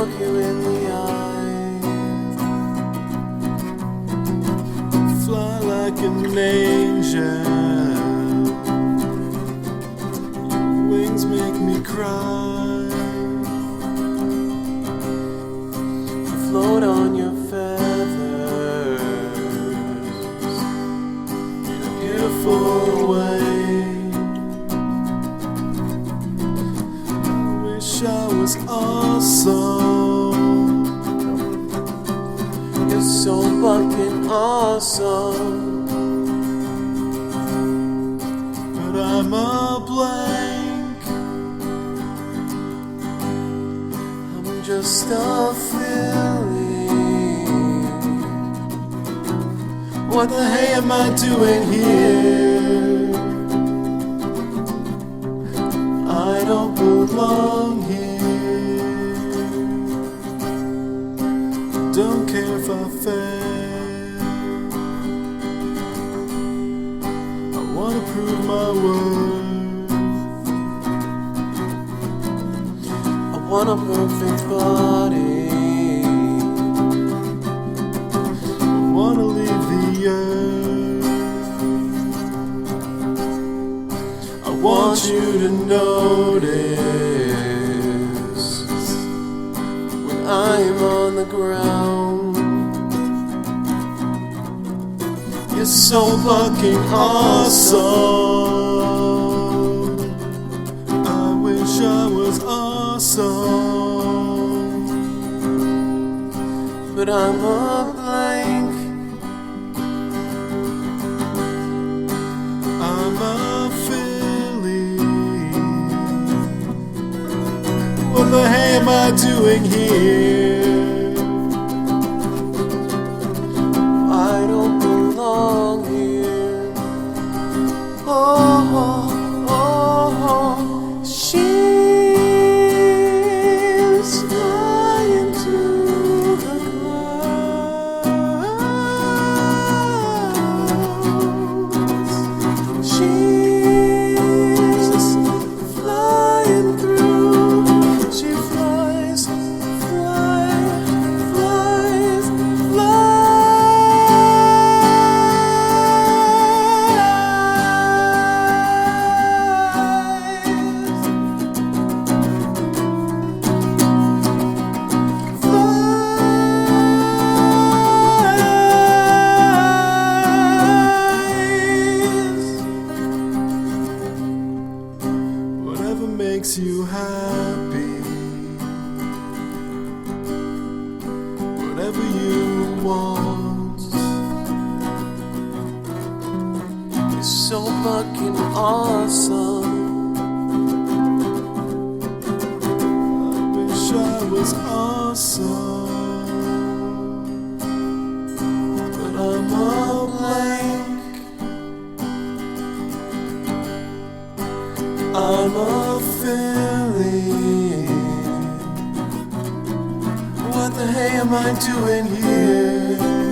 look you in the eye. Fly like an angel. Your wings make me cry. You float on your feathers in a beautiful way. I was awesome. You're so fucking awesome. But I'm a blank. I'm just a feeling. What the hey am I doing here? I don't belong here. Don't care if I fail. I wanna prove my worth. I want a perfect body. I wanna leave the earth. I want you to notice when I'm on the ground. You're so fucking awesome. I wish I was awesome. But I'm a blank. I'm a feeling. What the hey am I doing here? I don't belong here. Oh, oh, oh, oh. She's flying to the clouds. She's flying through. She flies, flies, flies, Whatever makes you happy, whatever you want. You're so fucking awesome. I wish I was awesome. But I'm a blank. I'm a feeling. What the hey am I doing here?